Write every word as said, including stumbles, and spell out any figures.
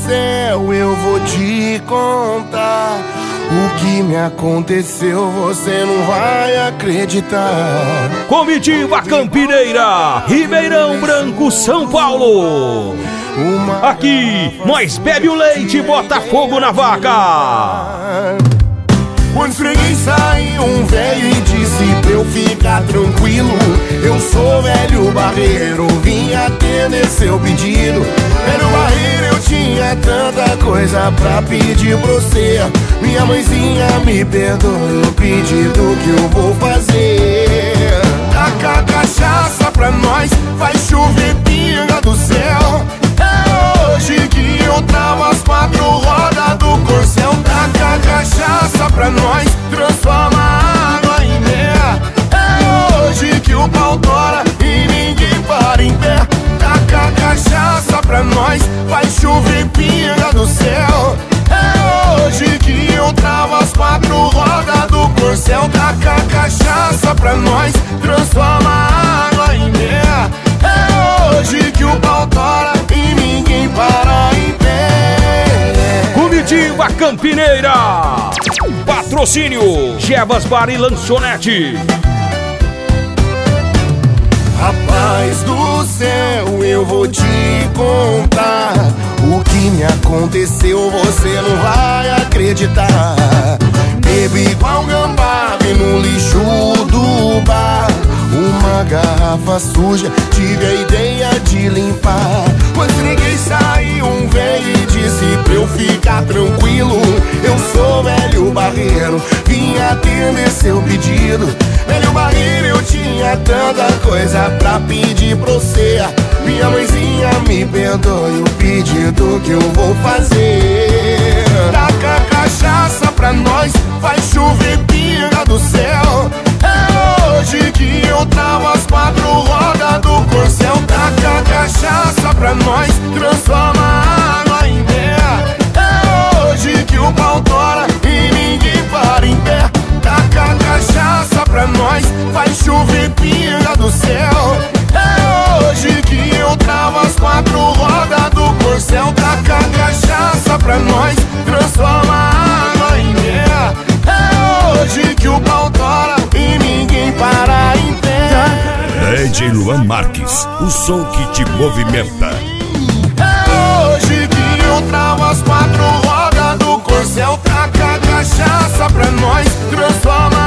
céu, eu vou te contar o que me aconteceu, você não vai acreditar. Comitiva Campineira, Ribeirão Branco, São Paulo. Aqui, nós bebe o leite e bota fogo na vaca. Quando esfreguei saiu um velho e disse pra eu ficar tranquilo. Eu sou velho barreiro, vim atender seu pedido. Velho barreiro, eu tinha tanta coisa pra pedir pra você. Minha mãezinha me perdoe o pedido que eu vou fazer. Taca cachaça pra nós, vai chover pinga do céu. É hoje que eu travo as quatro rodas do corcel. Taca cachaça pra nós, transforma a água em mel. É hoje que o pau tora e ninguém para em pé. Taca cachaça pra nós, vai chover pinga do céu. É hoje que eu travo as quatro rodas do corcel. Taca cachaça pra nós, transforma a água em mel. É hoje que o pau tora e ninguém para em pé. Comitiva Campineira, patrocínio Jebas Bar e Lanchonete. Rapaz do céu, eu vou te contar o que me aconteceu, você não vai acreditar. Bebi igual gambá, vi no lixo do bar uma garrafa suja, tive a ideia de limpar. Quando ninguém saiu, um velho e disse pra eu ficar tranquilo. Eu sou velho barreiro, vim atender seu pedido. Velho barreiro, eu tinha tanta coisa pra pedir pra você. Minha mãezinha me perdoe o pedido que eu vou fazer. Taca cachaça pra nós, vai chover pinga do céu. É hoje que eu travo as quatro rodas do corcel. Taca cachaça pra nós, transforma a água em mel. É hoje que o pau tora e ninguém para em pé. Taca cachaça pra nós, vai chover pinga do céu. É hoje que eu travo as quatro rodas do corcel. Taca cachaça pra nós, transforma a água em mel. É hoje que o pau tora e ninguém para em pé. D J Luan Marques, o som que te movimenta. É hoje que eu travo as quatro rodas do corcel. Taca cachaça pra nós, transforma